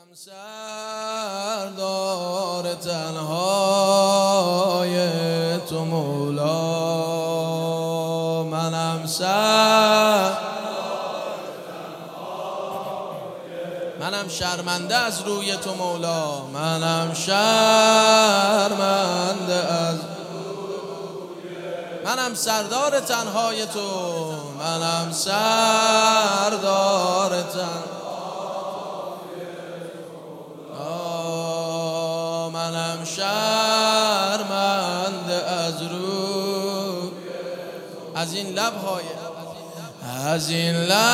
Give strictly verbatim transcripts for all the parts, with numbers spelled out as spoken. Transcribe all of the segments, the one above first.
منم سردار تنهای تو مولا، منم سر منم شرمنده از روی تو مولا، منم شرمنده از منم سردار تنهای تو، منم سردار تن منم شرمنده از رو از این لبهای از این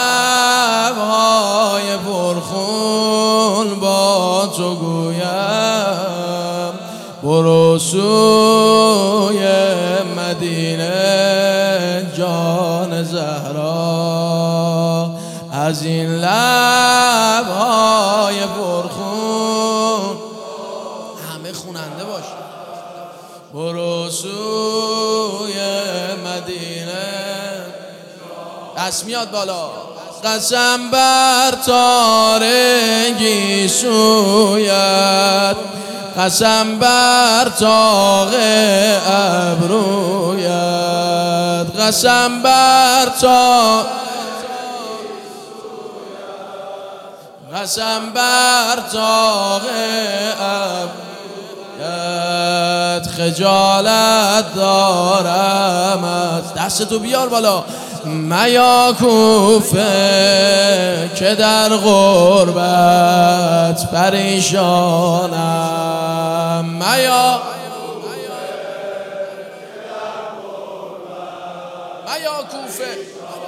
لبهای پرخون با تو گویم برو سوی مدینه جان زهرا، از این لبهای پرخون همه خوننده باش برو سوی مدینه. دست میاد بالا. قسم بر تارگی سویت، قسم بر طاق ابرویت، قسم بر طاق قسم بر طاق ابرویت، خجالت دارم از دستتو بیار بالا. میا کوفه که در غربت پریشانم، میا میا کوفه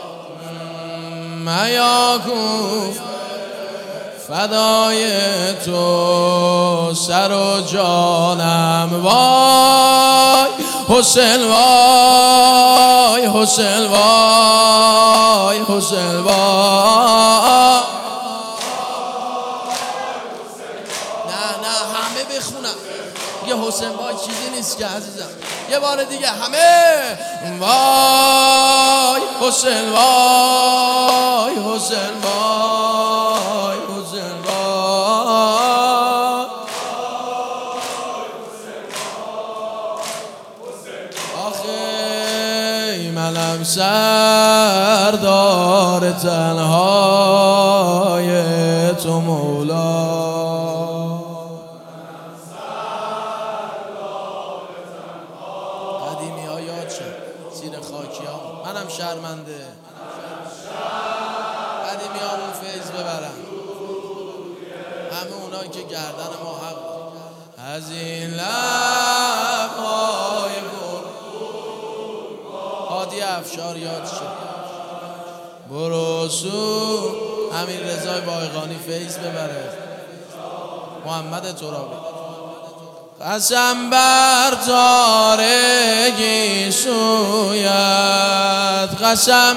میا کوفه فدای تو سر و جانم. وای حسین وای حسین وای حسین وای. نه نه همه بخونم یه حسین وای چیزی نیست که عزیزم. یه بار دیگه همه وای حسین وای حسین وای حسین وای. آخه منم سردار تنهای تو مولا، قدیمی ها یاد شد زیر خاکی ها. منم شرمنده قدیمی هامون فیض ببرن، همه اونایی که گردن ما حق از این لبهای هادی افشار یاد شد برو سو. امیر رضای بایقانی فیض ببره، محمد ترابی. قسم بر تارگی سویت، قسم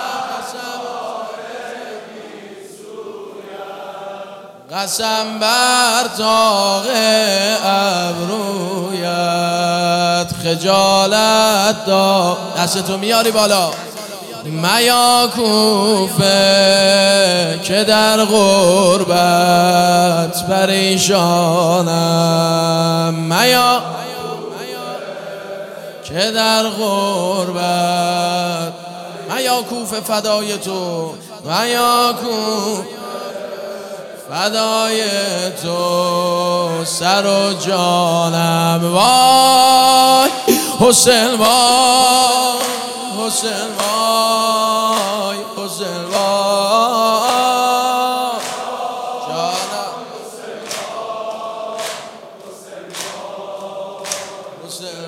قسم بر طاق ابرویت، خجالت دا دستتو میاری بالا. میا کوفه که در غربت پریشانم، میا که در غربت. میا کوفه فدای تو، میا کوفه فدای تو سر و جانم. وای حسین وای حسین وای حسین وای جانم حسین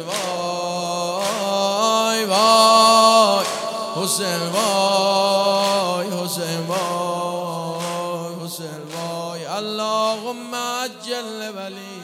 وای وای حسین وای حسین وای حسین وای. اللهم عجل ولی